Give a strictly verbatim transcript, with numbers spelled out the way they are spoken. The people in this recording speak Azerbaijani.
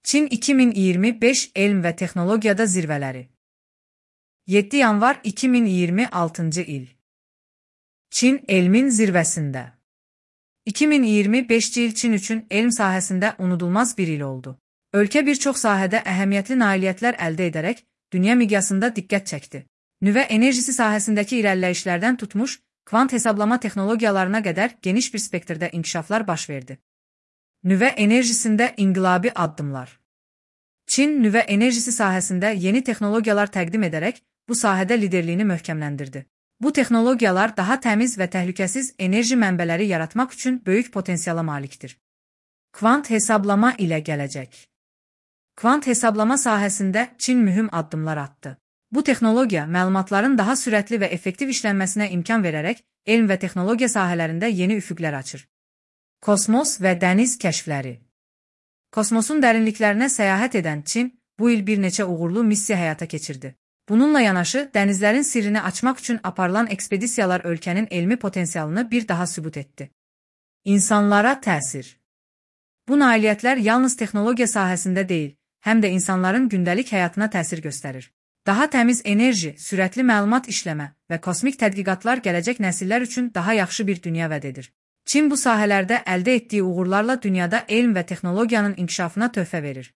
Çin iki min iyirmi beş elm və texnologiyada zirvələri. yeddi yanvar iki min iyirmi altıncı il. Çin elmin zirvəsində. iki min iyirmi beşinci il Çin üçün elm sahəsində unudulmaz bir il oldu. Ölkə bir çox sahədə əhəmiyyətli nailiyyətlər əldə edərək dünya miqyasında diqqət çəkdi. Nüvə enerjisi sahəsindəki irəliləyişlərdən tutmuş, kvant hesablama texnologiyalarına qədər geniş bir spektrdə inkişaflar baş verdi. Nüvə enerjisində inqilabi addımlar. Çin nüvə enerjisi sahəsində yeni texnologiyalar təqdim edərək bu sahədə liderliyini möhkəmləndirdi. Bu texnologiyalar daha təmiz və təhlükəsiz enerji mənbələri yaratmaq üçün böyük potensiala malikdir. Kvant hesablama ilə gələcək. Kvant hesablama sahəsində Çin mühüm addımlar atdı. Bu texnologiya məlumatların daha sürətli və effektiv işlənməsinə imkan verərək elm və texnologiya sahələrində yeni üfüqlər açır. Kosmos və dəniz kəşfləri. Kosmosun dərinliklərinə səyahət edən Çin bu il bir neçə uğurlu missiya həyata keçirdi. Bununla yanaşı, dənizlərin sirrini açmaq üçün aparılan ekspedisiyalar ölkənin elmi potensialını bir daha sübut etdi. İnsanlara təsir. Bu nailiyyətlər yalnız texnologiya sahəsində deyil, həm də insanların gündəlik həyatına təsir göstərir. Daha təmiz enerji, sürətli məlumat işləmə və kosmik tədqiqatlar gələcək nəsillər üçün daha yaxşı bir dünya vəd edir. Çin bu sahələrdə əldə etdiyi uğurlarla dünyada elm və texnologiyanın inkişafına töhfə verir.